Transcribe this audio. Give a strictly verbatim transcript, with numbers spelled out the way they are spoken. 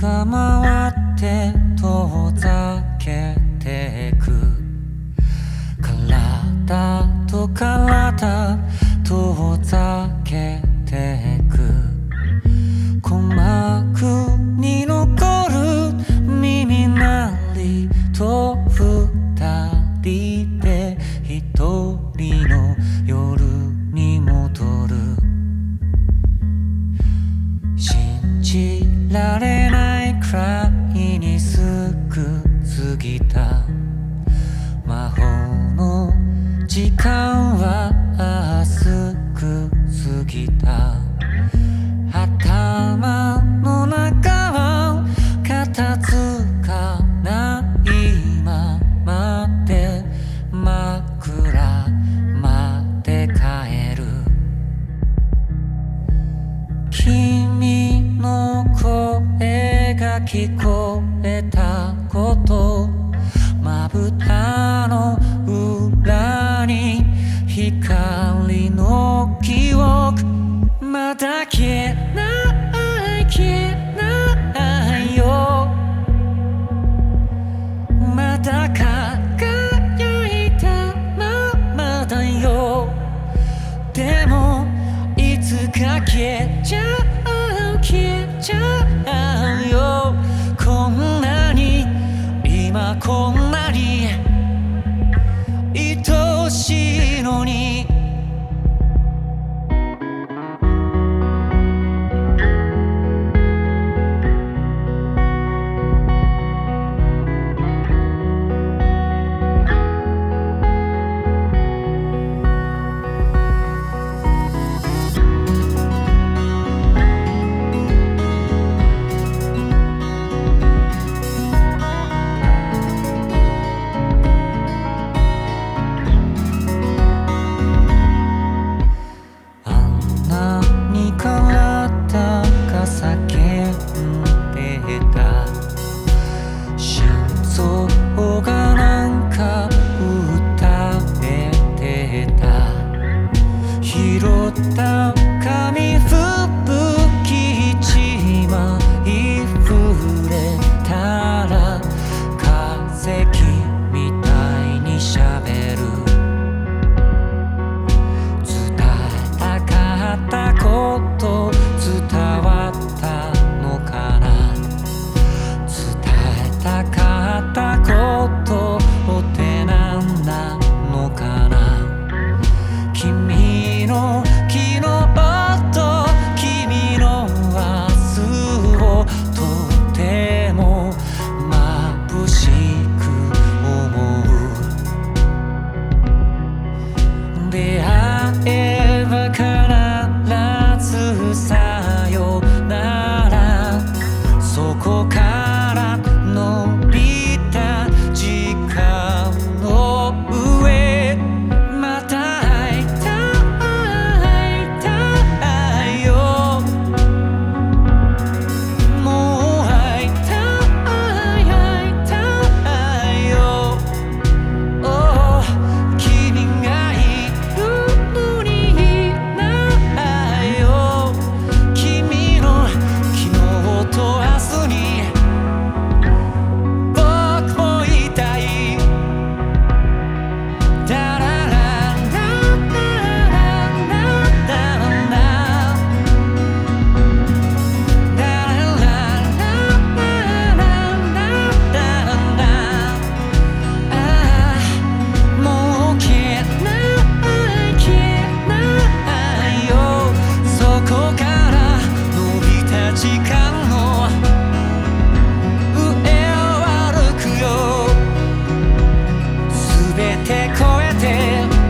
が回って遠ざけてく体と体遠ざけてく鼓膜に残る耳鳴りと二人で一人の夜に戻る信じられないくらいにすぐ過ぎた魔法の時間はすぐ過ぎた頭の中は片付かないままで枕まで帰る君の声が聞こえたことまぶたの裏に光の記憶まだ消えない消えないよまだ輝いたままだよでもいつか消えちゃう消えちゃうよこんなに今こんなに愛しいのに紙吹雪一枚触れたら風みたいにしゃべる伝えたかったこと伝わったのかな伝えたかったことお手なんなのかな君の昨日と君の明日をとても眩しく思う出会えば必ずさよならそこから伸びた時間の上また会いたい全て超えて